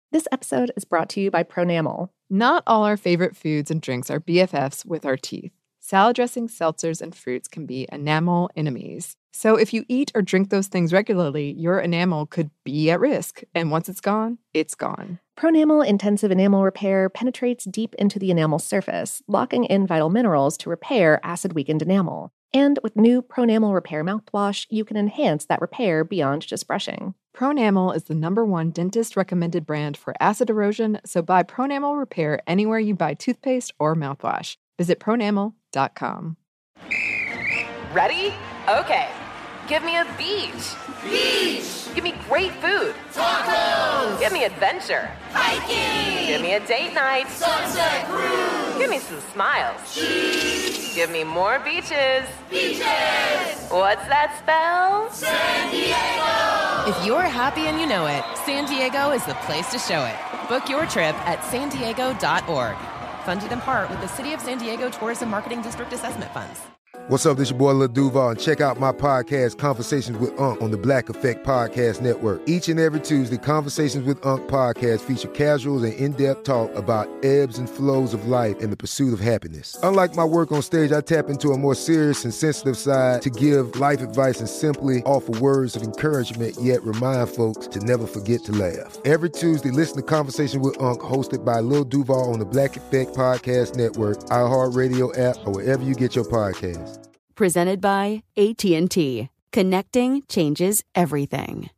This episode is brought to you by Pronamel. Not all our favorite foods and drinks are BFFs with our teeth. Salad dressings, seltzers, and fruits can be enamel enemies. So if you eat or drink those things regularly, your enamel could be at risk. And once it's gone, it's gone. Pronamel Intensive Enamel Repair penetrates deep into the enamel surface, locking in vital minerals to repair acid-weakened enamel. And with new Pronamel Repair mouthwash, you can enhance that repair beyond just brushing. Pronamel is the #1 dentist-recommended brand for acid erosion, so buy Pronamel Repair anywhere you buy toothpaste or mouthwash. Visit pronamel.com. Ready? Okay. Give me a beach. Beach! Give me great food. Tacos! Give me adventure. Hiking! Give me a date night. Sunset cruise! Give me some smiles. Cheese! Give me more beaches. Beaches! What's that spell? San Diego! If you're happy and you know it, San Diego is the place to show it. Book your trip at sandiego.org. Funded in part with the City of San Diego Tourism Marketing District Assessment Funds. What's up, this your boy Lil Duval, and check out my podcast, Conversations with Unc, on the Black Effect Podcast Network. Each and every Tuesday, Conversations with Unc podcast feature casuals and in-depth talk about ebbs and flows of life and the pursuit of happiness. Unlike my work on stage, I tap into a more serious and sensitive side to give life advice and simply offer words of encouragement, yet remind folks to never forget to laugh. Every Tuesday, listen to Conversation with Unc, hosted by Lil Duval on the Black Effect Podcast Network, iHeartRadio app, or wherever you get your podcasts. Presented by AT&T. Connecting changes everything.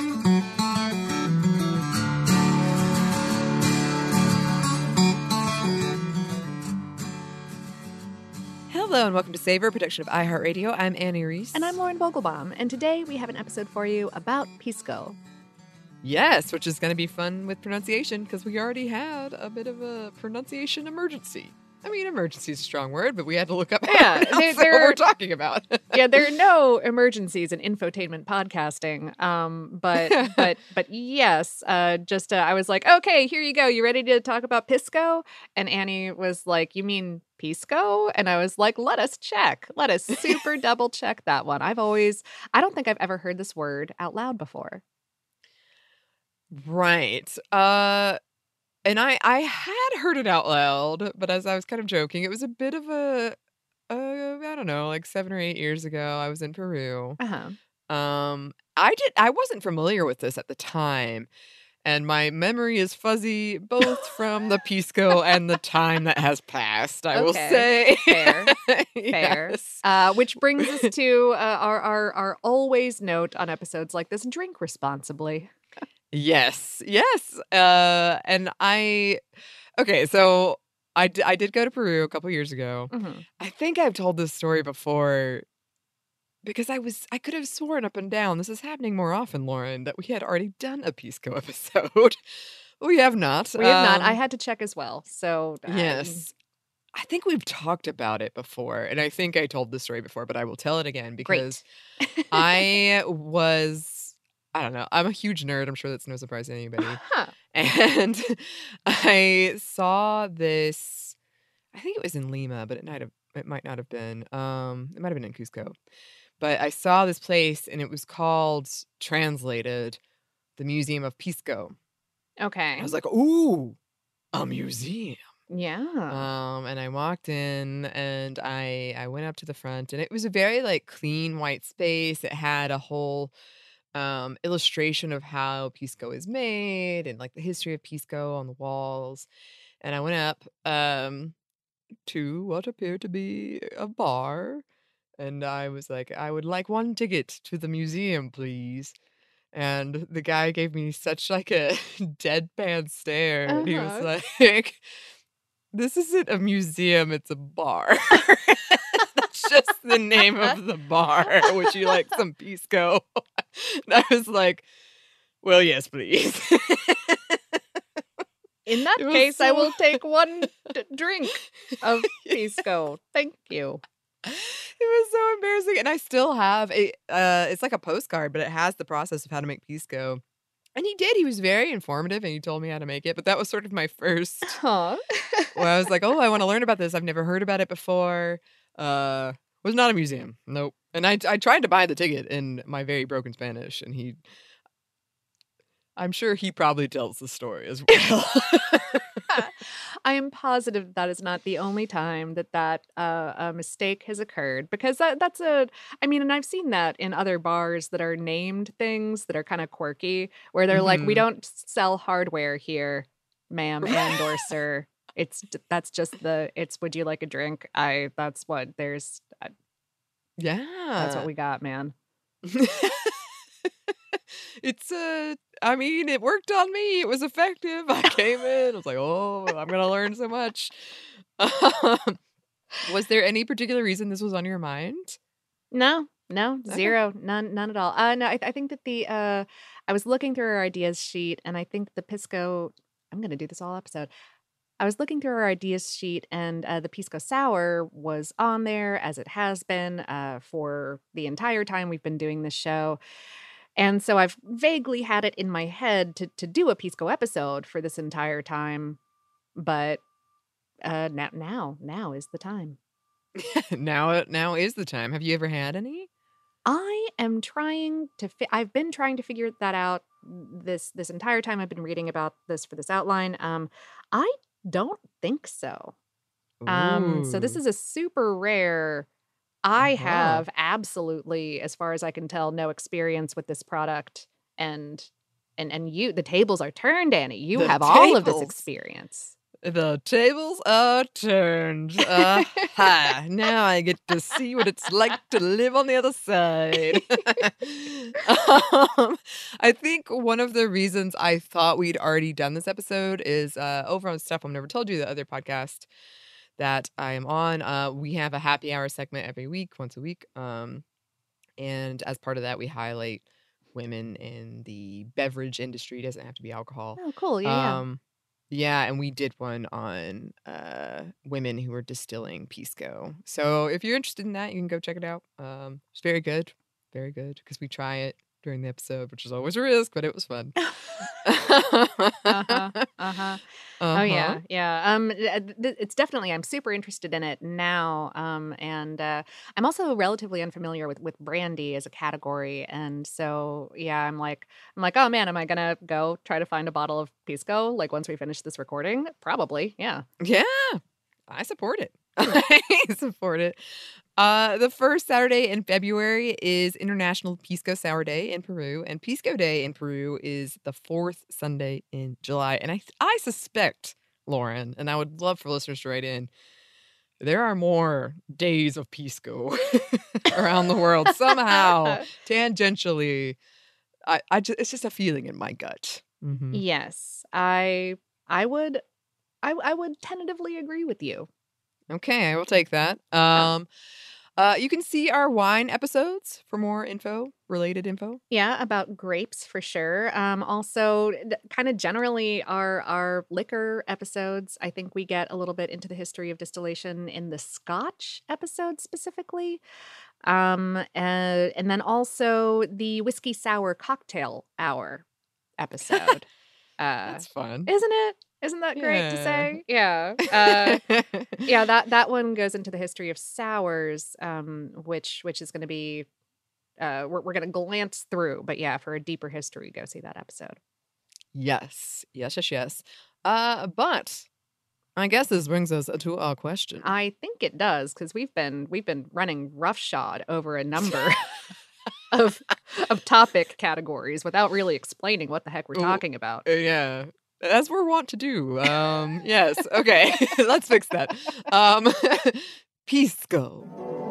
Hello and welcome to Savor, a production of iHeartRadio. I'm Annie Reese. And I'm Lauren Vogelbaum, and today we have an episode for you about Pisco. Yes, which is going to be fun with pronunciation because we already had a bit of a pronunciation emergency. I mean, emergency is a strong word, but we had to look up what we're talking about. Yeah, there are no emergencies in infotainment podcasting. But yes, I was like, okay, here you go. You ready to talk about Pisco? And Annie was like, you mean Pisco? And I was like, let us check. Let us super double check that one. I don't think I've ever heard this word out loud before. Right. And I had heard it out loud, but as I was kind of joking, it was a bit of I don't know, like 7 or 8 years ago, I was in Peru. Uh-huh. I wasn't familiar with this at the time, and my memory is fuzzy both from the Pisco and the time that has passed, I will say. Fair. Yes. Which brings us to our always note on episodes like this: drink responsibly. Yes. And so I did go to Peru a couple years ago. Mm-hmm. I think I've told this story before because I could have sworn up and down this is happening more often, Lauren, that we had already done a Pisco episode. We have not. We have not. I had to check as well. So yes. I think we've talked about it before, and I think I told this story before, but I will tell it again because I don't know. I'm a huge nerd. I'm sure that's no surprise to anybody. Huh. And I saw this, I think it was in Lima, but it might not have been. It might have been in Cusco. But I saw this place and it was called, translated, the Museum of Pisco. Okay. I was like, ooh, a museum. Yeah. And I walked in and I went up to the front and it was a very like clean white space. It had a whole illustration of how Pisco is made and like the history of Pisco on the walls. And I went up to what appeared to be a bar. And I was like, I would like one ticket to the museum, please. And the guy gave me such like a deadpan stare. And he was like, this isn't a museum, it's a bar. That's just the name of the bar. Would you like some Pisco? And I was like, well, yes, please. In that case, I will take one drink of Pisco. Thank you. It was so embarrassing. And I still have it's like a postcard, but it has the process of how to make Pisco. And he did. He was very informative and he told me how to make it. But that was sort of my first Huh. where I was like, oh, I want to learn about this. I've never heard about it before. Was not a museum. Nope. And I tried to buy the ticket in my very broken Spanish, and I'm sure he probably tells the story as well. I am positive that is not the only time that a mistake has occurred, because I mean, and I've seen that in other bars that are named things that are kind of quirky, where they're like, we Mhm. don't sell hardware here, ma'am and or sir. That's just it's would you like a drink? That's what that's what Yeah. we got, man. It's I mean, it worked on me. It was effective. I came in. I was like, "Oh, I'm gonna learn so much." Um, was there any particular reason this was on your mind? No, Okay. zero, none at all. No, I think that I was looking through our ideas sheet, and I think the Pisco. I'm gonna do this all episode. I was looking through our ideas sheet, and the Pisco Sour was on there, as it has been for the entire time we've been doing this show. And so I've vaguely had it in my head to do a Pisco episode for this entire time, but now is the time. Now is the time. Have you ever had any? I am trying to I've been trying to figure that out this entire time I've been reading about this for this outline. I don't think so. So this Ooh. is a super rare. I Uh-huh. have absolutely, as far as I can tell, no experience with this product, and you, the tables are turned, Annie. You The have all of this tables. experience. The tables are turned. Aha. Now I get to see what it's like to live on the other side. I think one of the reasons I thought we'd already done this episode is over on Stuff I've Never Told You, the other podcast that I am on. We have a happy hour segment every week, once a week. And as part of that, we highlight women in the beverage industry. It doesn't have to be alcohol. Oh, cool. Yeah. Yeah, and we did one on women who were distilling Pisco. So if you're interested in that, you can go check it out. It's very good, because we try it during the episode, which is always a risk, but it was fun. Uh-huh. Oh Uh-huh. yeah. It's definitely, I'm super interested in it now. And I'm also relatively unfamiliar with brandy as a category, and so yeah, I'm like, oh man, am I gonna go try to find a bottle of Pisco like once we finish this recording? Probably, yeah. Yeah, I support it. I support it. The first Saturday in February is International Pisco Sour Day in Peru, and Pisco Day in Peru is the fourth Sunday in July. And I suspect, Lauren, and I would love for listeners to write in, there are more days of Pisco around the world somehow, tangentially. It's just a feeling in my gut. Mhm. Yes, I would I would tentatively agree with you. Okay, I will take that. You can see our wine episodes for more related info. Yeah, about grapes for sure. Also, kind of generally, our liquor episodes. I think we get a little bit into the history of distillation in the Scotch episode specifically, and then also the whiskey sour cocktail hour episode. That's fun. Isn't it? Isn't that great to Yeah. say? Yeah. Yeah, that one goes into the history of sours, which is going to be we're going to glance through, but yeah, for a deeper history, go see that episode. Yes. But I guess this brings us to our question. I think it does, because we've been running roughshod over a number of topic categories without really explaining what the heck we're Ooh. talking about. Yeah. As we're wont to do. Yes. Okay. Let's fix that. Pisco.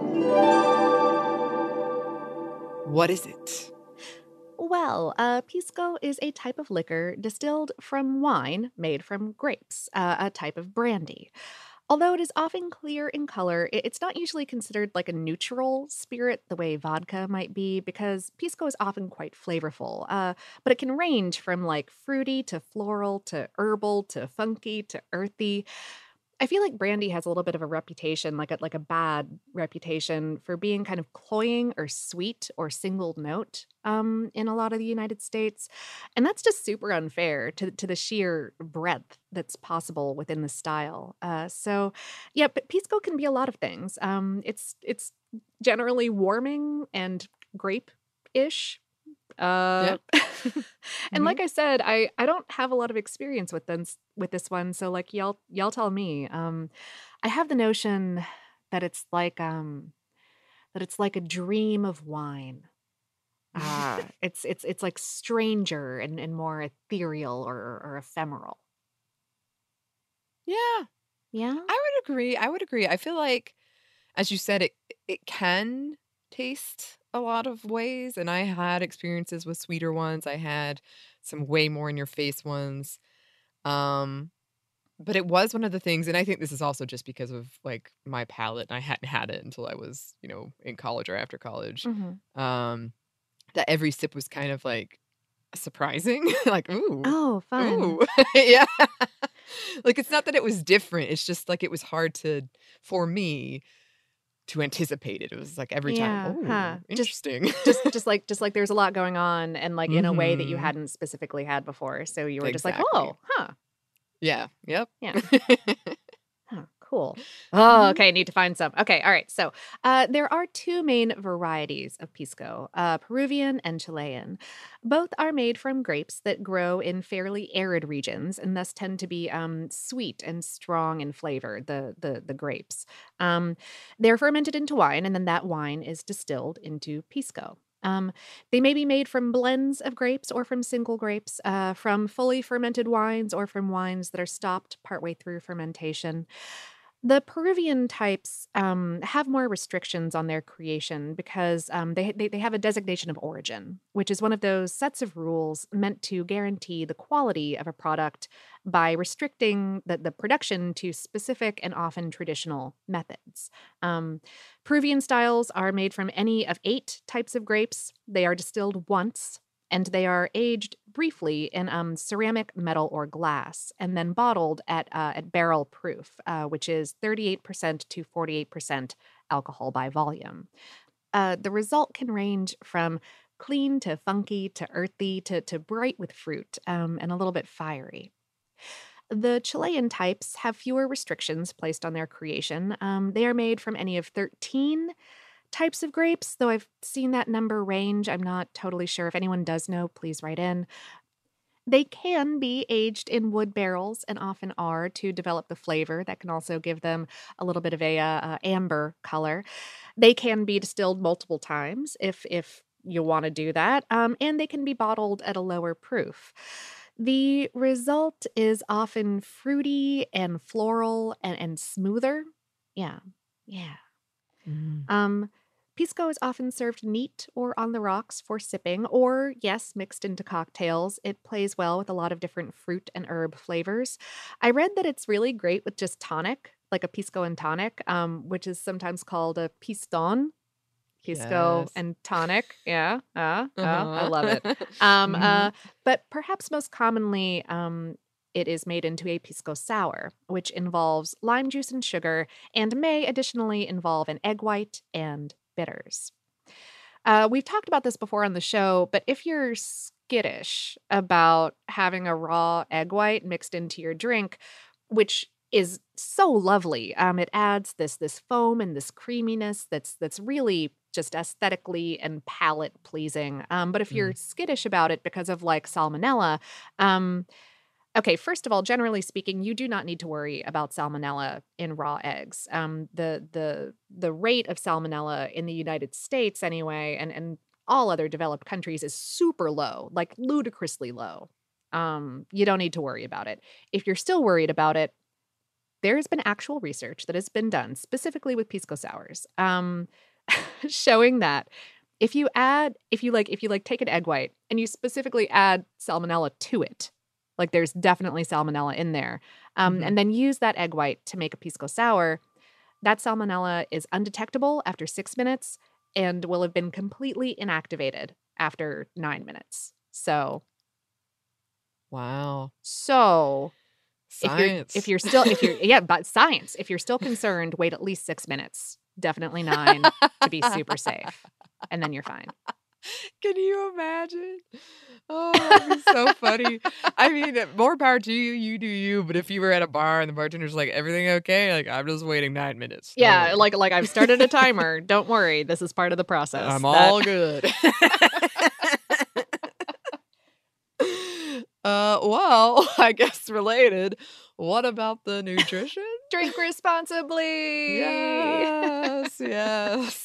What is it? Well, Pisco is a type of liquor distilled from wine made from grapes, a type of brandy. Although it is often clear in color, it's not usually considered like a neutral spirit the way vodka might be, because Pisco is often quite flavorful. But it can range from like fruity to floral to herbal to funky to earthy. I feel like brandy has a little bit of a reputation, like a bad reputation, for being kind of cloying or sweet or single note in a lot of the United States. And that's just super unfair to the sheer breadth that's possible within the style. So yeah, but Pisco can be a lot of things. It's generally warming and grape-ish. Yeah. And like I said, I don't have a lot of experience with this one, so like y'all tell me. I have the notion that it's like a dream of wine. It's like stranger and more ethereal or ephemeral. Yeah, Yeah. I would agree. I feel like, as you said, it can taste a lot of ways, and I had experiences with sweeter ones. I had some way more in your face ones. But it was one of the things, and I think this is also just because of like my palate, and I hadn't had it until I was, in college or after college. That every sip was kind of like surprising. Like, ooh. Oh, fun. Ooh. Yeah. Like, it's not that it was different. It's just like it was hard for me to anticipate it. It was like every time, ooh, interesting. Just like there's a lot going on, and like in a way that you hadn't specifically had before. So you were just like, oh, huh. Yeah. Yep. Yeah. Huh, cool. Oh, okay. Need to find some. Okay. All right. So there are two main varieties of pisco, Peruvian and Chilean. Both are made from grapes that grow in fairly arid regions and thus tend to be sweet and strong in flavor, the grapes. They're fermented into wine, and then that wine is distilled into pisco. They may be made from blends of grapes or from single grapes, from fully fermented wines or from wines that are stopped partway through fermentation. The Peruvian types have more restrictions on their creation because they have a designation of origin, which is one of those sets of rules meant to guarantee the quality of a product by restricting the production to specific and often traditional methods. Peruvian styles are made from any of 8 types of grapes. They are distilled once, and they are aged briefly in ceramic, metal, or glass, and then bottled at barrel proof, which is 38% to 48% alcohol by volume. The result can range from clean to funky to earthy to bright with fruit, and a little bit fiery. The Chilean types have fewer restrictions placed on their creation. They are made from any of 13 types of grapes, though I've seen that number range. I'm not totally sure. If anyone does know, please write in. They can be aged in wood barrels and often are to develop the flavor that can also give them a little bit of a amber color. They can be distilled multiple times if you want to do that, and they can be bottled at a lower proof. The result is often fruity and floral and smoother. Yeah. Pisco is often served neat or on the rocks for sipping, or, yes, mixed into cocktails. It plays well with a lot of different fruit and herb flavors. I read that it's really great with just tonic, like a pisco and tonic, which is sometimes called a piston. Pisco and tonic. Yeah. I love it. But perhaps most commonly, it is made into a pisco sour, which involves lime juice and sugar and may additionally involve an egg white and bitters. We've talked about this before on the show, but if you're skittish about having a raw egg white mixed into your drink, which is so lovely, it adds this foam and this creaminess that's really just aesthetically and palate pleasing. But if you're skittish about it because of like salmonella, okay, first of all, generally speaking, you do not need to worry about salmonella in raw eggs. The rate of salmonella in the United States anyway, and all other developed countries is super low, like ludicrously low. You don't need to worry about it. If you're still worried about it, there has been actual research that has been done specifically with pisco sours, showing that if you take an egg white and you specifically add salmonella to it, like there's definitely salmonella in there, and then use that egg white to make a pisco sour, that salmonella is undetectable after 6 minutes and will have been completely inactivated after 9 minutes. So, wow. So, science. If you're still concerned, wait at least 6 minutes, definitely 9 to be super safe, and then you're fine. Can you imagine? Oh, that'd be so funny. I mean, more power to you. You do you. But if you were at a bar and the bartender's like, "Everything okay?" Like, I'm just waiting 9 minutes. Yeah, like I've started a timer. Don't worry, this is part of the process. I'm all good. Well, I guess related. What about the nutrition? Drink responsibly. Yes, yes.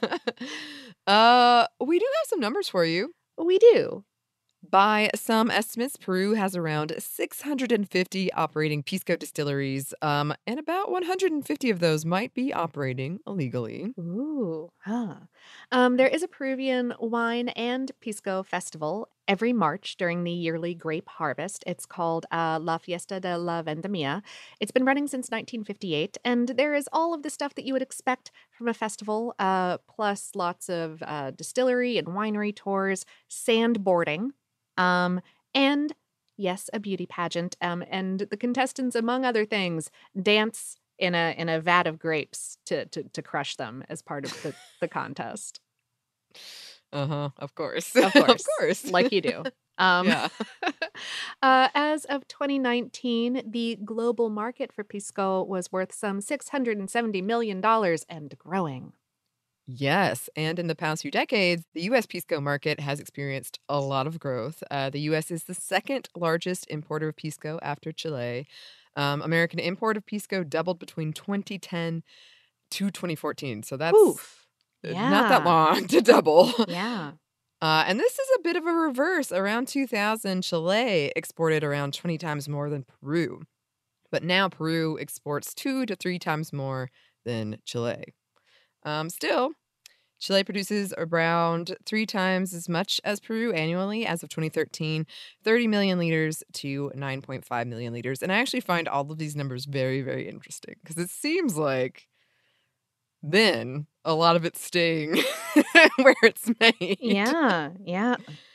We do have some numbers for you. We do. By some estimates, Peru has around 650 operating pisco distilleries, and about 150 of those might be operating illegally. Ooh, huh. There is a Peruvian wine and pisco festival every March during the yearly grape harvest. It's called La Fiesta de la Vendimia. It's been running since 1958, and there is all of the stuff that you would expect from a festival, plus lots of distillery and winery tours, sandboarding, and yes, a beauty pageant, and the contestants, among other things, dance in a vat of grapes to crush them as part of the contest. Of course. Of course. Of course. Like you do. Yeah. As of 2019, the global market for pisco was worth some $670 million and growing. Yes, and in the past few decades, the U.S. Pisco market has experienced a lot of growth. The U.S. is the second largest importer of Pisco after Chile. American import of Pisco doubled between 2010 to 2014, so that's not that long to double. Yeah. And this is a bit of a reverse. Around 2000, Chile exported around 20 times more than Peru. But now Peru exports 2 to 3 times more than Chile. Still, Chile produces around 3 times as much as Peru annually as of 2013, 30 million liters to 9.5 million liters. And I actually find all of these numbers very, very interesting because it seems like then a lot of it's staying where it's made. Yeah. Yeah.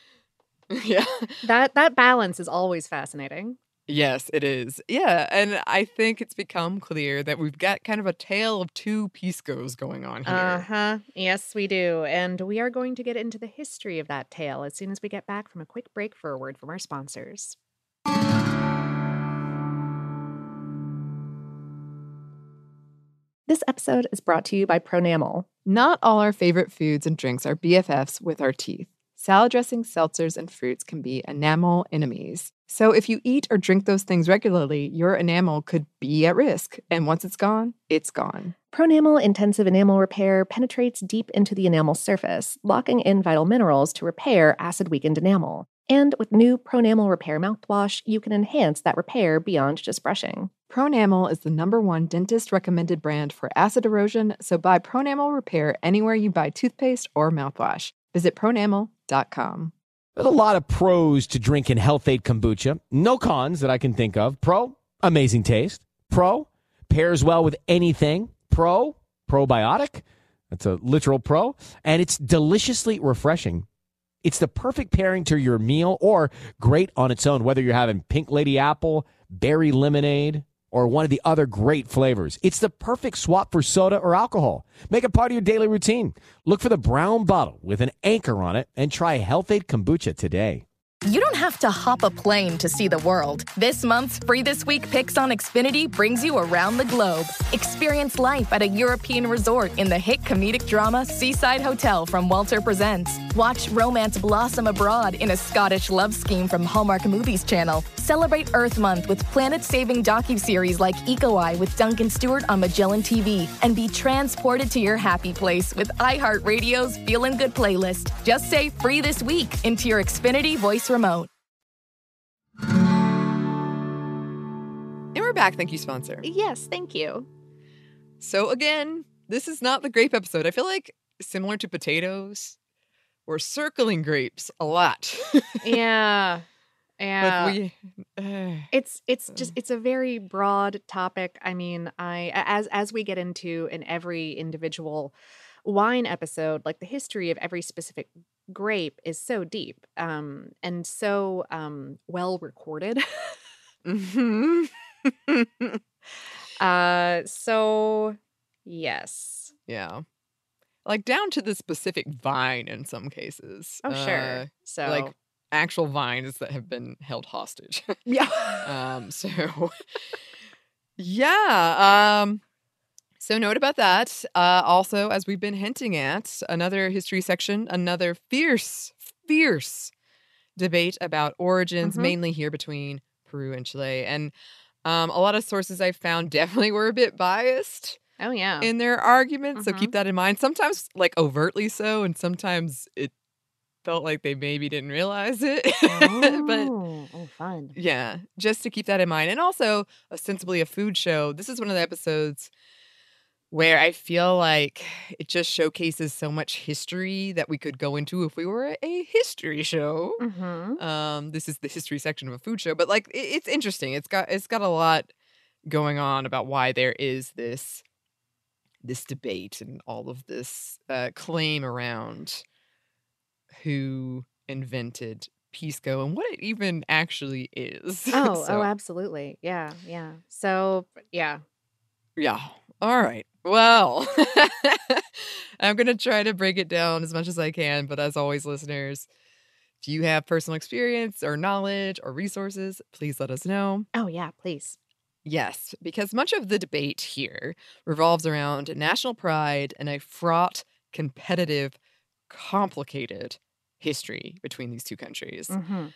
That balance is always fascinating. Yes, it is. Yeah, and I think it's become clear that we've got kind of a tale of two Piscos going on here. Uh-huh. Yes, we do. And we are going to get into the history of that tale as soon as we get back from a quick break for a word from our sponsors. This episode is brought to you by Pronamel. Not all our favorite foods and drinks are BFFs with our teeth. Salad dressings, seltzers, and fruits can be enamel enemies. So if you eat or drink those things regularly, your enamel could be at risk. And once it's gone, it's gone. Pronamel Intensive Enamel Repair penetrates deep into the enamel surface, locking in vital minerals to repair acid-weakened enamel. And with new Pronamel Repair mouthwash, you can enhance that repair beyond just brushing. Pronamel is the #1 dentist-recommended brand for acid erosion, so buy Pronamel Repair anywhere you buy toothpaste or mouthwash. Visit pronamel.com. There's a lot of pros to drinking Health-Ade kombucha. No cons that I can think of. Pro, amazing taste. Pro, pairs well with anything. Pro, probiotic. That's a literal pro. And it's deliciously refreshing. It's the perfect pairing to your meal or great on its own, whether you're having pink lady apple, berry lemonade, or one of the other great flavors. It's the perfect swap for soda or alcohol. Make it part of your daily routine. Look for the brown bottle with an anchor on it and try Health-Ade kombucha today. You don't have to hop a plane to see the world. This month's Free This Week Picks on Xfinity brings you around the globe. Experience life at a European resort in the hit comedic drama Seaside Hotel from Walter Presents. Watch romance blossom abroad in a Scottish love scheme from Hallmark Movies Channel. Celebrate Earth Month with planet-saving docuseries like Eco Eye with Duncan Stewart on Magellan TV. And be transported to your happy place with iHeartRadio's Feelin' Good playlist. Just say Free This Week into your Xfinity voice remote. And we're back. Thank you, sponsor. Yes, thank you. So again, this is not the grape episode. I feel like similar to potatoes, we're circling grapes a lot. Yeah. Yeah. But it's a very broad topic. I mean, as we get into in every individual wine episode, like the history of every specific grape is so deep and so well recorded. Mm-hmm. So yes. Yeah. Like down to the specific vine in some cases. Oh, sure. So like actual vines that have been held hostage. Yeah. So yeah. So note about that. Also, as we've been hinting at, another history section, another fierce debate about origins, mainly here between Peru and Chile. And a lot of sources I found definitely were a bit biased. Oh, yeah. In their arguments. So keep that in mind. Sometimes like overtly so, and sometimes it felt like they maybe didn't realize it. But fun. Yeah, just to keep that in mind. And also, ostensibly a food show. This is one of the episodes where I feel like it just showcases so much history that we could go into if we were a history show. This is the history section of a food show, but like it's interesting. It's got a lot going on about why there is this debate and all of this claim around who invented Pisco and what it even actually is. Oh, absolutely. Yeah. So, yeah. Yeah. All right. Well, I'm going to try to break it down as much as I can. But as always, listeners, if you have personal experience or knowledge or resources, please let us know. Oh, yeah, please. Yes, because much of the debate here revolves around national pride and a fraught, competitive, complicated history between these two countries.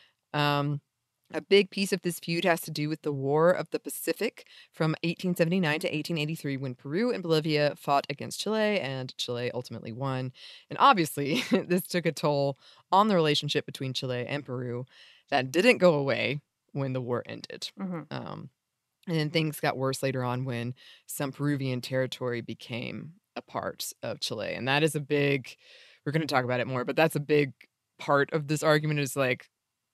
A big piece of this feud has to do with the War of the Pacific from 1879 to 1883 when Peru and Bolivia fought against Chile and Chile ultimately won. And obviously, this took a toll on the relationship between Chile and Peru that didn't go away when the war ended. And then things got worse later on when some Peruvian territory became a part of Chile. And that is a big, we're going to talk about it more, but that's a big part of this argument is like,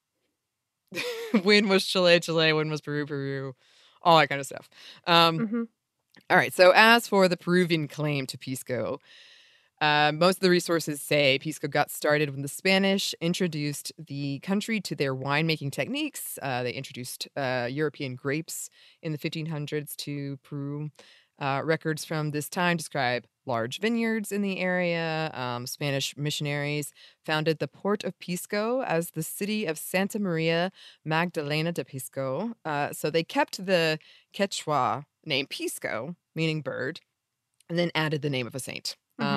when was Chile, when was Peru, all that kind of stuff. All right. So as for the Peruvian claim to Pisco, most of the resources say Pisco got started when the Spanish introduced the country to their winemaking techniques. They introduced European grapes in the 1500s to Peru. Records from this time describe large vineyards in the area. Spanish missionaries founded the port of Pisco as the city of Santa Maria Magdalena de Pisco. So they kept the Quechua name Pisco, meaning bird, and then added the name of a saint.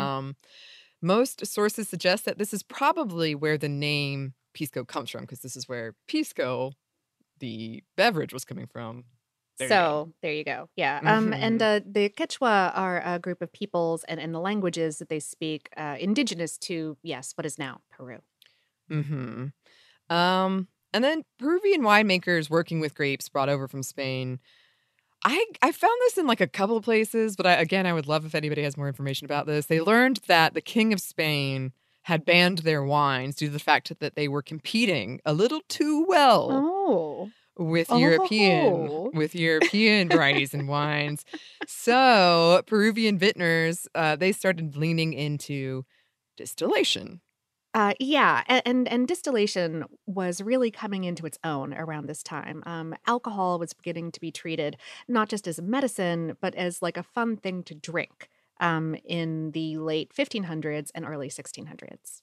Most sources suggest that this is probably where the name Pisco comes from, because this is where Pisco, the beverage, was coming from. There you go. Yeah. And the Quechua are a group of peoples and the languages that they speak indigenous to, yes, what is now Peru. And then Peruvian winemakers working with grapes brought over from Spain. I found this in like a couple of places, but I would love if anybody has more information about this. They learned that the King of Spain had banned their wines due to the fact that they were competing a little too well. With European varieties and wines. So Peruvian vintners, they started leaning into distillation. And distillation was really coming into its own around this time. Alcohol was beginning to be treated not just as a medicine, but as like a fun thing to drink in the late 1500s and early 1600s.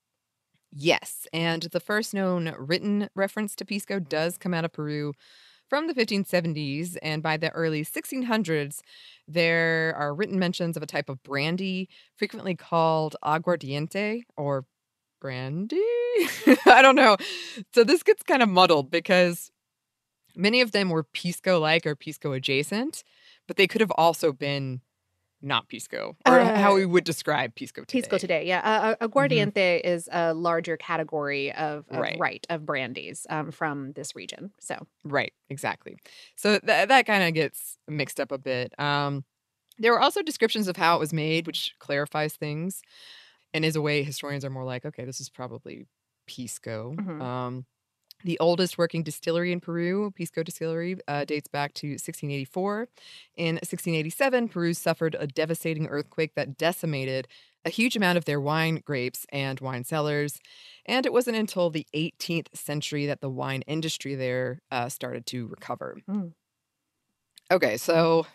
Yes, and the first known written reference to Pisco does come out of Peru from the 1570s, and by the early 1600s, there are written mentions of a type of brandy frequently called aguardiente or brandy. I don't know. So this gets kind of muddled because many of them were Pisco-like or Pisco-adjacent, but they could have also been not Pisco, or how we would describe Pisco today. Pisco today, yeah. Aguardiente is a larger category of brandies from this region. So right, exactly. So that kind of gets mixed up a bit. There were also descriptions of how it was made, which clarifies things, and is a way historians are more like, okay, this is probably Pisco. The oldest working distillery in Peru, Pisco Distillery, dates back to 1684. In 1687, Peru suffered a devastating earthquake that decimated a huge amount of their wine grapes and wine cellars. And it wasn't until the 18th century that the wine industry there started to recover. Okay, so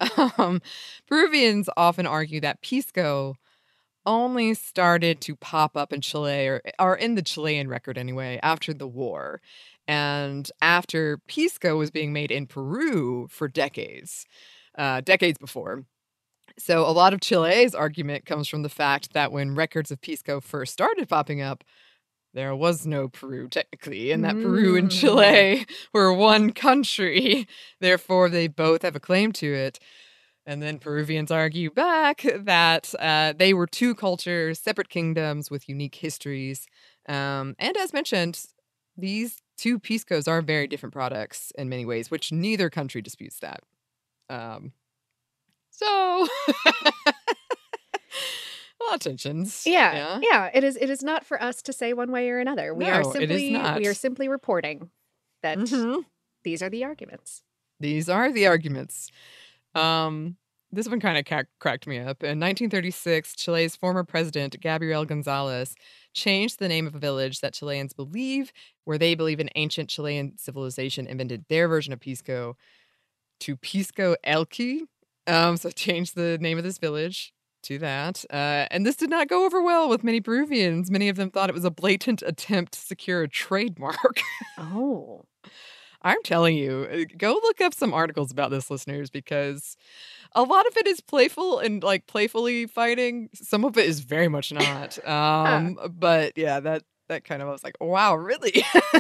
Peruvians often argue that Pisco only started to pop up in Chile, or in the Chilean record anyway, after the war. And after Pisco was being made in Peru for decades before. So a lot of Chile's argument comes from the fact that when records of Pisco first started popping up, there was no Peru technically, and that Peru and Chile were one country. Therefore, they both have a claim to it. And then Peruvians argue back that they were two cultures, separate kingdoms with unique histories. And as mentioned, these two piscos are very different products in many ways, which neither country disputes that. So... a lot of tensions. Yeah. It is not for us to say one way or another. We are simply reporting that these are the arguments. These are the arguments. This one kind of cracked me up. In 1936, Chile's former president, Gabriel Gonzalez, changed the name of a village that Chileans believe, where they believe an ancient Chilean civilization invented their version of Pisco, to Pisco Elqui. So changed the name of this village to that. And this did not go over well with many Peruvians. Many of them thought it was a blatant attempt to secure a trademark. Oh. I'm telling you, go look up some articles about this, listeners, because a lot of it is playful and like playfully fighting. Some of it is very much not. But yeah, that kind of, I was like, wow, really?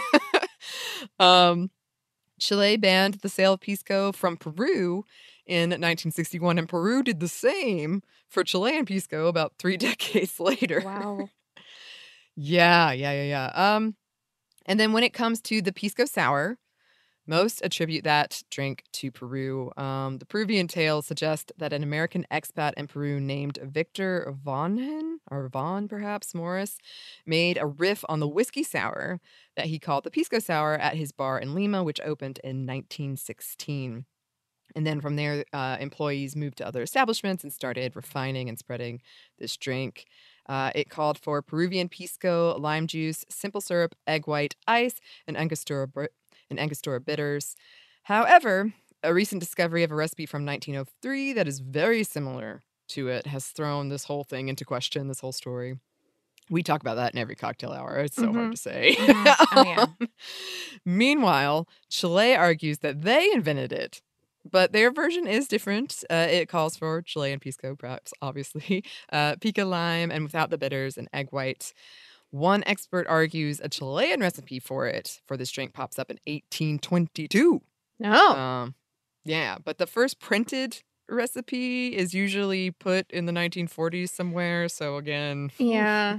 Chile banned the sale of Pisco from Peru in 1961, and Peru did the same for Chilean Pisco about 3 decades later. Wow. Yeah. And then when it comes to the Pisco Sour, most attribute that drink to Peru. The Peruvian tales suggest that an American expat in Peru named Victor Von perhaps, Morris, made a riff on the whiskey sour that he called the Pisco Sour at his bar in Lima, which opened in 1916. And then from there, employees moved to other establishments and started refining and spreading this drink. It called for Peruvian pisco, lime juice, simple syrup, egg white, ice, and Angostura bitters. However, a recent discovery of a recipe from 1903 that is very similar to it has thrown this whole thing into question, this whole story. We talk about that in every cocktail hour. It's so hard to say. Oh, yeah. Meanwhile, Chile argues that they invented it. But their version is different. It calls for Chilean pisco, perhaps, obviously, pica lime, and without the bitters, and egg white. One expert argues a Chilean recipe for this drink pops up in 1822. Oh. Yeah, but the first printed recipe is usually put in the 1940s somewhere. So again, yeah.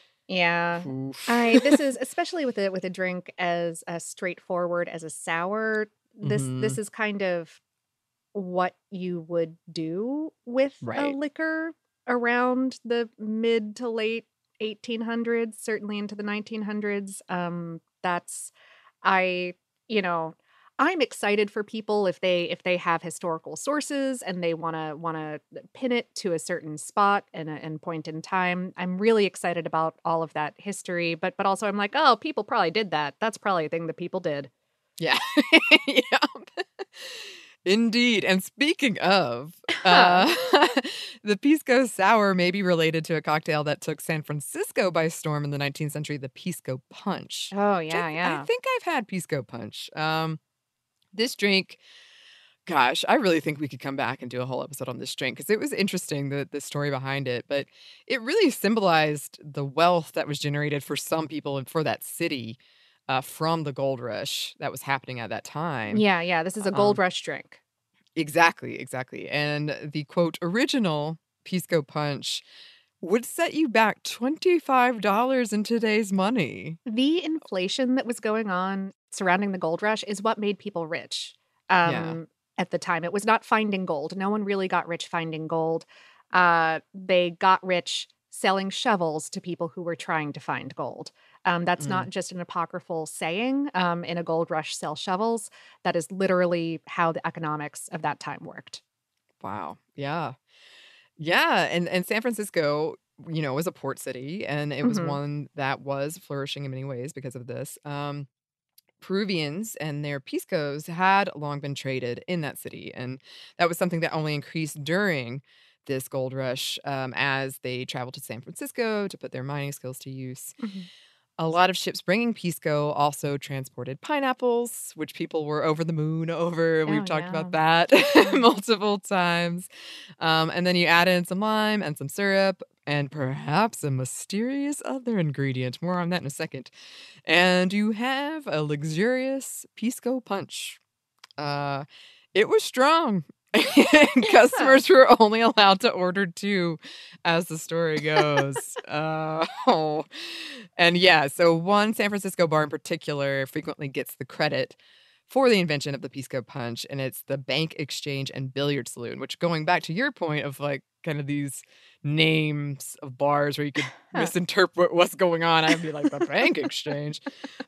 This is especially with a drink as straightforward as a sour. This is kind of what you would do with a liquor around the mid to late 1800s, certainly into the 1900s. I'm excited for people if they have historical sources and they want to pin it to a certain spot and point in time. I'm really excited about all of that history, but also I'm like, oh, people probably did that. That's probably a thing that people did. Yeah. Yeah. Indeed. And speaking of, the Pisco Sour may be related to a cocktail that took San Francisco by storm in the 19th century, the Pisco Punch. Oh, yeah. I think I've had Pisco Punch. This drink, gosh, I really think we could come back and do a whole episode on this drink because it was interesting, the story behind it. But it really symbolized the wealth that was generated for some people and for that city. From the gold rush that was happening at that time. Yeah. This is a gold rush drink. Exactly. And the, quote, original Pisco Punch would set you back $25 in today's money. The inflation that was going on surrounding the gold rush is what made people rich at the time. It was not finding gold. No one really got rich finding gold. They got rich selling shovels to people who were trying to find gold. That's not just an apocryphal saying, in a gold rush sell shovels. That is literally how the economics of that time worked. Wow. Yeah. Yeah. And San Francisco, was a port city, and it was one that was flourishing in many ways because of this. Peruvians and their piscos had long been traded in that city, and that was something that only increased during this gold rush as they traveled to San Francisco to put their mining skills to use. A lot of ships bringing Pisco also transported pineapples, which people were over the moon over. We've talked about that multiple times. And then you add in some lime and some syrup. and perhaps a mysterious other ingredient. More on that in a second. And you have a luxurious Pisco punch. It was strong. Customers were only allowed to order 2, as the story goes. And yeah, so one San Francisco bar in particular frequently gets the credit for the invention of the Pisco punch, and it's the Bank Exchange and Billiard Saloon, which, going back to your point of like kind of these names of bars where you could misinterpret what's going on, I'd be like, the Bank Exchange.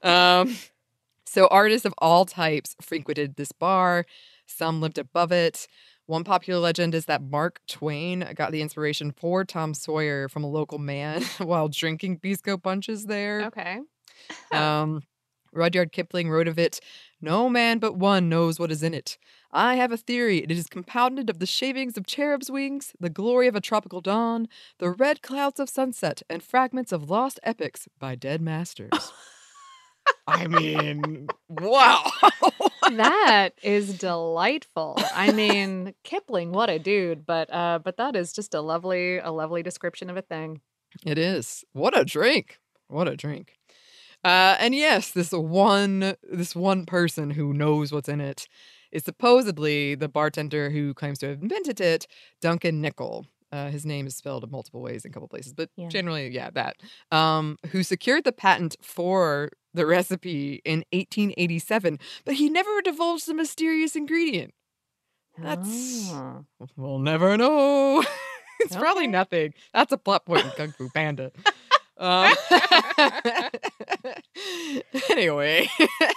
So artists of all types frequented this bar. Some lived above it. One popular legend is that Mark Twain got the inspiration for Tom Sawyer from a local man while drinking Pisco punches there. Okay. Rudyard Kipling wrote of it, "No man but one knows what is in it. I have a theory. It is compounded of the shavings of cherubs' wings, the glory of a tropical dawn, the red clouds of sunset, and fragments of lost epics by dead masters." I mean, wow. That is delightful. I mean, Kipling, what a dude, but that is just a lovely description of a thing. It is. What a drink. What a drink. And yes, this one person who knows what's in it is supposedly the bartender who claims to have invented it, Duncan Nickel. His name is spelled in multiple ways in a couple places, but generally, that. Who secured the patent for the recipe in 1887, but he never divulged the mysterious ingredient. We'll never know. It's probably nothing. That's a plot point in Kung Fu Panda. Anyway,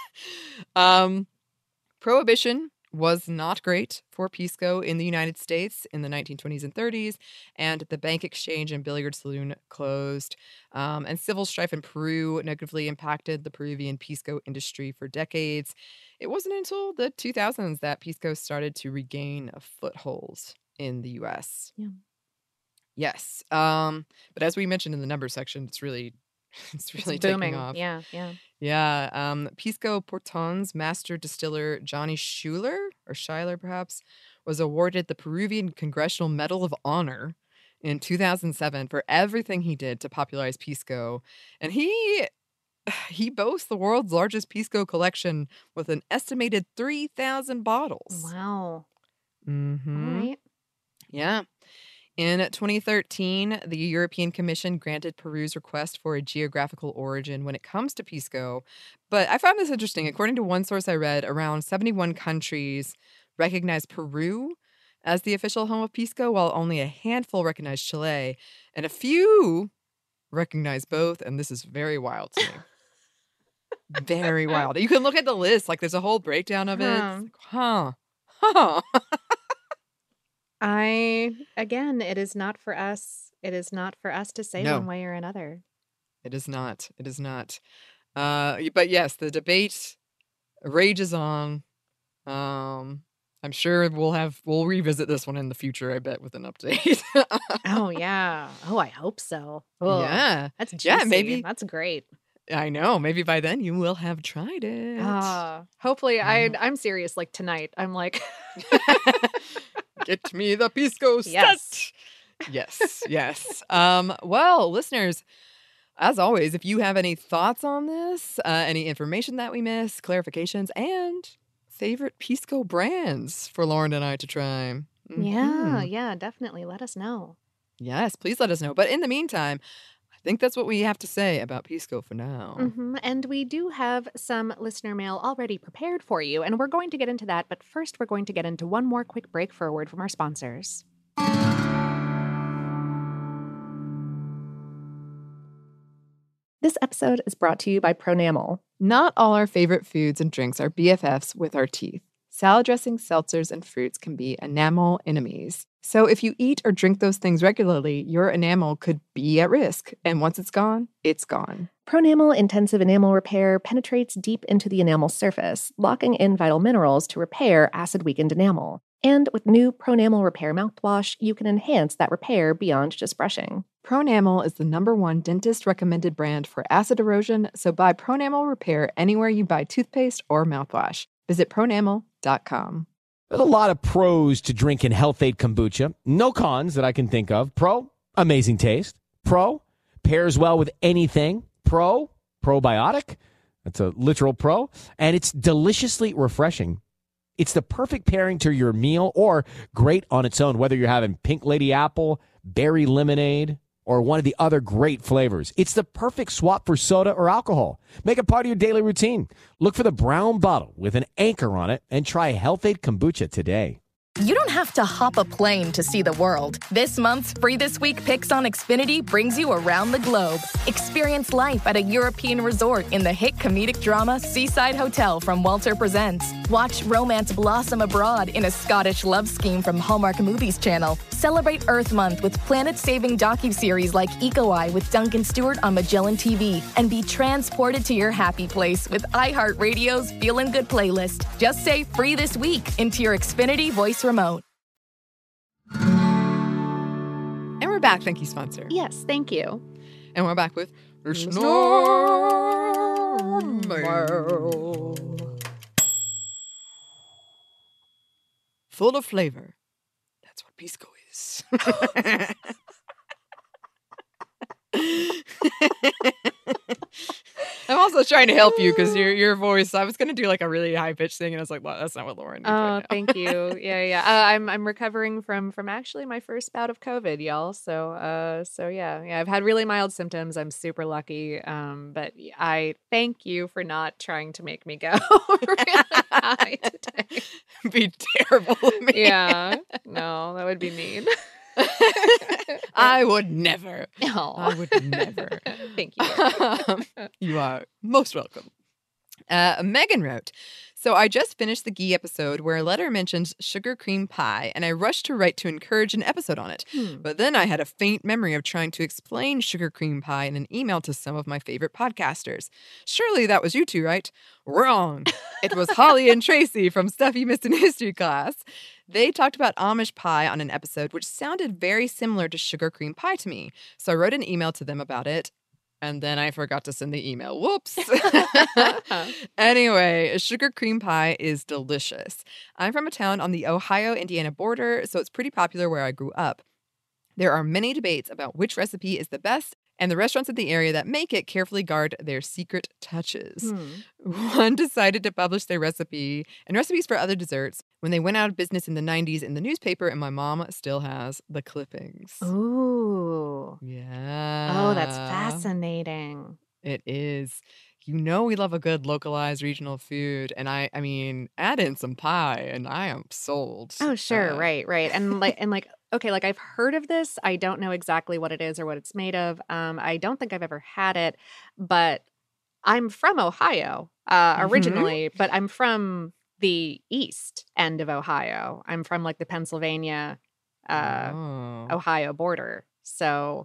Prohibition was not great for Pisco in the United States in the 1920s and 30s, and the Bank Exchange and Billiard Saloon closed. And civil strife in Peru negatively impacted the Peruvian Pisco industry for decades. It wasn't until the 2000s that Pisco started to regain a foothold in the U.S. Yeah. Yes. But as we mentioned in the numbers section, it's really booming. Taking off. Yeah. Yeah. Pisco Porton's master distiller, Johnny Schuyler perhaps, was awarded the Peruvian Congressional Medal of Honor in 2007 for everything he did to popularize Pisco. And he boasts the world's largest Pisco collection with an estimated 3,000 bottles. Wow. Mm-hmm. All right. Yeah. In 2013, the European Commission granted Peru's request for a geographical origin when it comes to Pisco. But I found this interesting. According to one source I read, around 71 countries recognize Peru as the official home of Pisco, while only a handful recognize Chile. And a few recognize both, and this is very wild to me. Very wild. You can look at the list. Like, there's a whole breakdown of it. Again, it is not for us. It is not for us to say one way or another. It is not. It is not. But yes, the debate rages on. I'm sure we'll revisit this one in the future, I bet, with an update. Oh, yeah. Oh, I hope so. Oh, yeah. That's juicy. Yeah, maybe. That's great. I know. Maybe by then you will have tried it. Hopefully. I'm serious. Like tonight, I'm like... Get me the Pisco set. Yes. Well, listeners, as always, if you have any thoughts on this, any information that we missed, clarifications, and favorite Pisco brands for Lauren and I to try. Mm-hmm. Yeah, definitely. Let us know. Yes, please let us know. But in the meantime, I think that's what we have to say about Pisco for now. Mm-hmm. And we do have some listener mail already prepared for you, and we're going to get into that. But first, we're going to get into one more quick break for a word from our sponsors. This episode is brought to you by Pronamel. Not all our favorite foods and drinks are BFFs with our teeth. Salad dressings, seltzers, and fruits can be enamel enemies. So if you eat or drink those things regularly, your enamel could be at risk. And once it's gone, it's gone. Pronamel Intensive Enamel Repair penetrates deep into the enamel surface, locking in vital minerals to repair acid-weakened enamel. And with new Pronamel Repair mouthwash, you can enhance that repair beyond just brushing. Pronamel is the #1 dentist-recommended brand for acid erosion, so buy Pronamel Repair anywhere you buy toothpaste or mouthwash. Visit pronamel.com. There's a lot of pros to drinking Health Aid kombucha. No cons that I can think of. Pro, amazing taste. Pro, pairs well with anything. Pro, probiotic. That's a literal pro. And it's deliciously refreshing. It's the perfect pairing to your meal or great on its own, whether you're having pink lady apple, berry lemonade, or one of the other great flavors. It's the perfect swap for soda or alcohol. Make it part of your daily routine. Look for the brown bottle with an anchor on it and try Health-Ade Kombucha today. You don't have to hop a plane to see the world. This month's Free This Week Picks on Xfinity brings you around the globe. Experience life at a European resort in the hit comedic drama Seaside Hotel from Walter Presents. Watch romance blossom abroad in a Scottish love scheme from Hallmark Movies Channel. Celebrate Earth Month with planet-saving docuseries like Eco Eye with Duncan Stewart on Magellan TV. And be transported to your happy place with iHeartRadio's Feelin' Good playlist. Just say Free This Week into your Xfinity voice remote. And we're back. Thank you, sponsor. Yes, thank you. And we're back with full of flavor. That's what Pisco is. I'm also trying to help you because your voice. I was going to do like a really high pitched thing, and I was like, well, that's not what Lauren. Oh, thank you. Yeah. I'm recovering from actually my first bout of COVID, y'all. So yeah. I've had really mild symptoms. I'm super lucky. But I thank you for not trying to make me go really high today. Be terrible to me. Yeah. No, that would be mean. I would never. Oh. I would never. Thank you. You are most welcome. Megan wrote, so I just finished the Ghee episode where a letter mentions sugar cream pie, and I rushed to write to encourage an episode on it. But then I had a faint memory of trying to explain sugar cream pie in an email to some of my favorite podcasters. Surely that was you two, right? Wrong. It was Holly and Tracy from Stuff You Missed in History class. They talked about Amish pie on an episode which sounded very similar to sugar cream pie to me. So I wrote an email to them about it. And then I forgot to send the email. Whoops. Anyway, sugar cream pie is delicious. I'm from a town on the Ohio-Indiana border, so it's pretty popular where I grew up. There are many debates about which recipe is the best, and the restaurants in the area that make it carefully guard their secret touches. One decided to publish their recipe and recipes for other desserts when they went out of business in the 90s in the newspaper, and my mom still has the clippings. Ooh. Yeah. Oh, that's fascinating. It is. You know we love a good localized regional food, and I mean, add in some pie, and I am sold. Oh, sure, right. And like, okay, like I've heard of this. I don't know exactly what it is or what it's made of. I don't think I've ever had it, but I'm from Ohio originally, but I'm from the east end of Ohio. I'm from like the Pennsylvania, Ohio border. So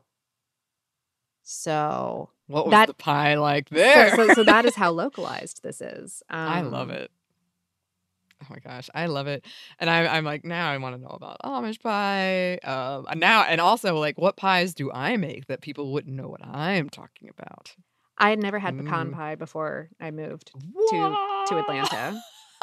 what was the pie like there? So that is how localized this is. I love it. Oh my gosh, I love it. And I'm like, now I want to know about Amish pie. Now, and also like, what pies do I make that people wouldn't know what I'm talking about? I had never had pecan pie before I moved to Atlanta.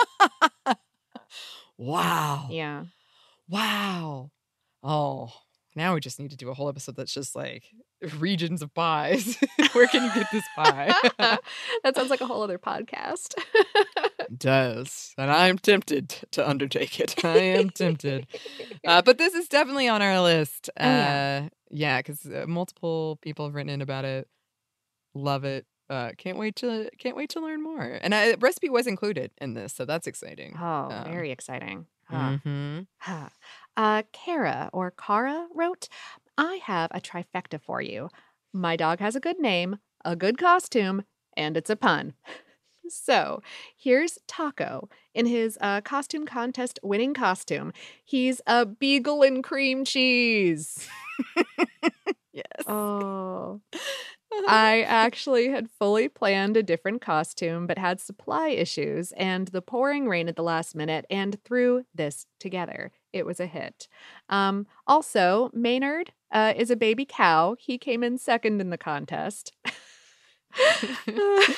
Wow. Yeah. Wow. Oh, now we just need to do a whole episode that's just like regions of pies. Where can you get this pie? That sounds like a whole other podcast. It does. And I'm tempted to undertake it. I am tempted. But this is definitely on our list. Yeah, because multiple people have written in about it. Love it. Can't wait to learn more. And a recipe was included in this, so that's exciting. Oh, very exciting. Kara or Kara wrote, I have a trifecta for you. My dog has a good name, a good costume, and it's a pun. So here's Taco in his costume contest winning costume. He's a beagle and cream cheese. Yes. Oh. I actually had fully planned a different costume, but had supply issues and the pouring rain at the last minute and threw this together. It was a hit. Also, Maynard is a baby cow. He came in second in the contest.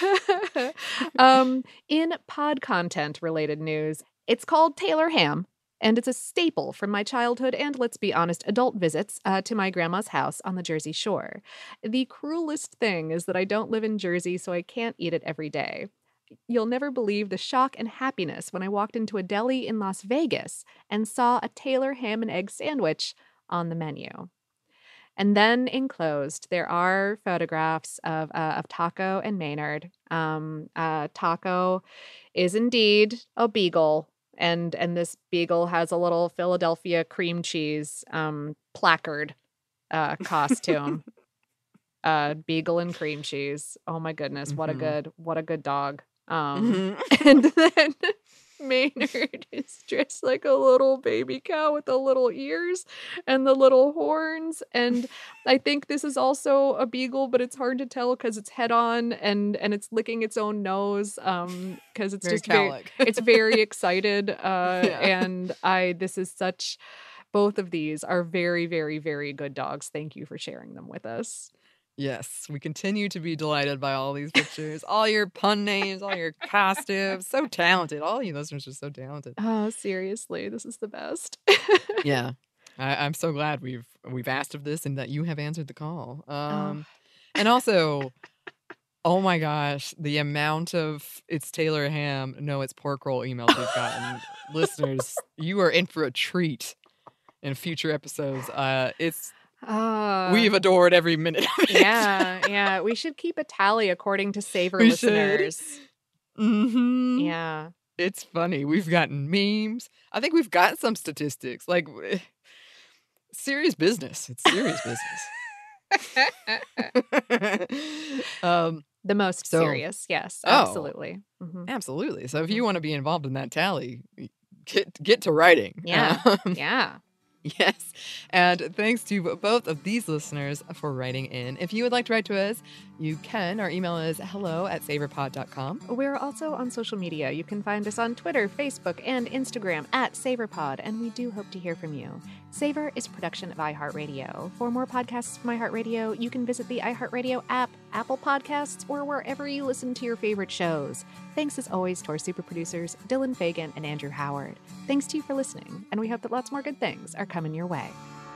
In pod content related news, it's called Taylor Ham. And it's a staple from my childhood and, let's be honest, adult visits to my grandma's house on the Jersey Shore. The cruelest thing is that I don't live in Jersey, so I can't eat it every day. You'll never believe the shock and happiness when I walked into a deli in Las Vegas and saw a Taylor ham and egg sandwich on the menu. And then enclosed, there are photographs of Taco and Maynard. Taco is indeed a beagle, and this beagle has a little Philadelphia cream cheese placard costume. Beagle and cream cheese. Oh my goodness, what a good dog. And then Maynard is dressed like a little baby cow with the little ears and the little horns. And I think this is also a beagle, but it's hard to tell because it's head on and it's licking its own nose because it's Very just it's very excited. And this is such, both of these are very, very, very good dogs. Thank you for sharing them with us. Yes, we continue to be delighted by all these pictures, all your pun names, all your costumes. So talented. All you listeners are so talented. Oh, seriously, this is the best. Yeah, I'm so glad we've asked of this and that you have answered the call. And also, oh my gosh, the amount of it's Taylor ham, no, it's pork roll emails we've gotten. Listeners, you are in for a treat in future episodes. We've adored every minute of it. Yeah. We should keep a tally according to Savor listeners. Mm-hmm. Yeah. It's funny. We've gotten memes. I think we've got some statistics. Like, serious business. It's serious business. The most serious. Yes, absolutely. Absolutely. So if you want to be involved in that tally, get to writing. Yeah. Yeah. Yes. And thanks to both of these listeners for writing in. If you would like to write to us, you can. Our email is hello@savorpod.com. We're also on social media. You can find us on Twitter, Facebook, and Instagram @SavorPod, and we do hope to hear from you. Savor is a production of iHeartRadio. For more podcasts from iHeartRadio, you can visit the iHeartRadio app, Apple Podcasts, or wherever you listen to your favorite shows. Thanks as always to our super producers, Dylan Fagan and Andrew Howard. Thanks to you for listening, and we hope that lots more good things are coming your way.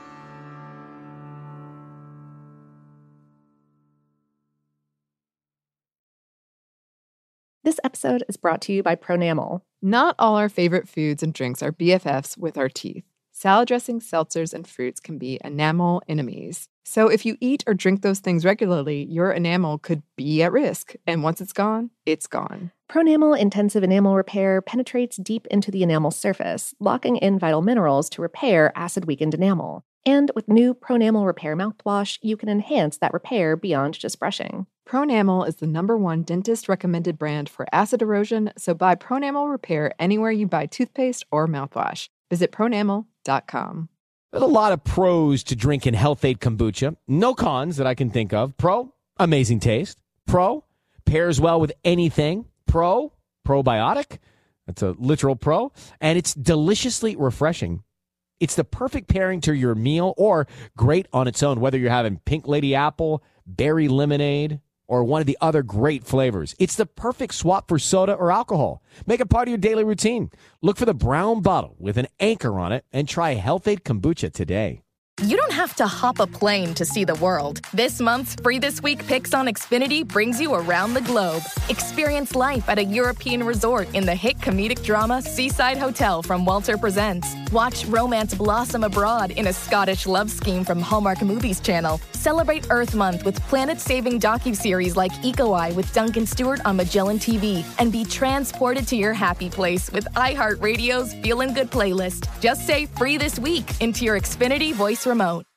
This episode is brought to you by Pronamel. Not all our favorite foods and drinks are BFFs with our teeth. Salad dressings, seltzers, and fruits can be enamel enemies. So if you eat or drink those things regularly, your enamel could be at risk. And once it's gone, it's gone. Pronamel Intensive Enamel Repair penetrates deep into the enamel surface, locking in vital minerals to repair acid-weakened enamel. And with new Pronamel Repair mouthwash, you can enhance that repair beyond just brushing. Pronamel is the #1 dentist-recommended brand for acid erosion, so buy Pronamel Repair anywhere you buy toothpaste or mouthwash. Visit pronamel.com. There's a lot of pros to drinking Health-Ade kombucha. No cons that I can think of. Pro, amazing taste. Pro, pairs well with anything. Pro, probiotic. That's a literal pro. And it's deliciously refreshing. It's the perfect pairing to your meal or great on its own, whether you're having pink lady apple, berry lemonade, or one of the other great flavors. It's the perfect swap for soda or alcohol. Make it part of your daily routine. Look for the brown bottle with an anchor on it and try Health-Ade kombucha today. You don't have to hop a plane to see the world. This month's Free This Week Picks on Xfinity brings you around the globe. Experience life at a European resort in the hit comedic drama Seaside Hotel from Walter Presents. Watch romance blossom abroad in a Scottish love scheme from Hallmark Movies Channel. Celebrate Earth Month with planet-saving docuseries like Eco Eye with Duncan Stewart on Magellan TV. And be transported to your happy place with iHeartRadio's Feelin' Good playlist. Just say Free This Week into your Xfinity voice remote.